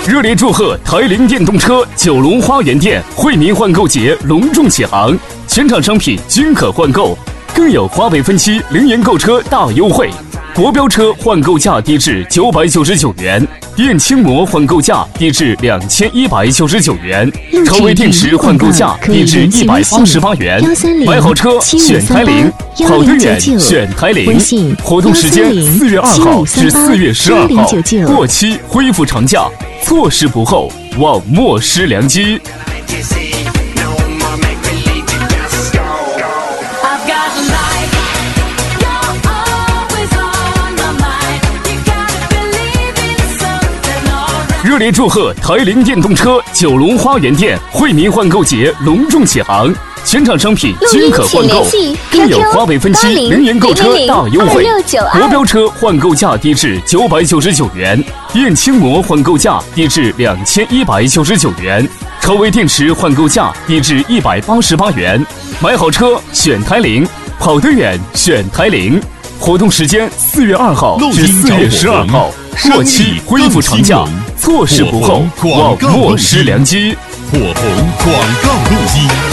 热烈祝贺台铃电动车九龙花园店惠民换购节隆重启航，全场商品均可换购，更有华为分期0元购车大优惠，国标车换购价低至999元，电轻模换购价低至2199元，超微电池换购价低至188元。买好车选台铃，跑得远选台铃。活动时间4月2号至4月12号，过期恢复长假，错失不候，望莫失良机。热烈祝贺台铃电动车九龙花园店惠民换购节隆重启航，全场商品均可换购，更有华为分期0元购车大优惠，国标车换购价低至999元，电轻模换购价低至2199元，超微电池换购价低至188元。买好车选台铃，跑得远选台铃。活动时间4月2号至4月12号，过期恢复长假，错失不候，望莫失良机。 火红广告路基。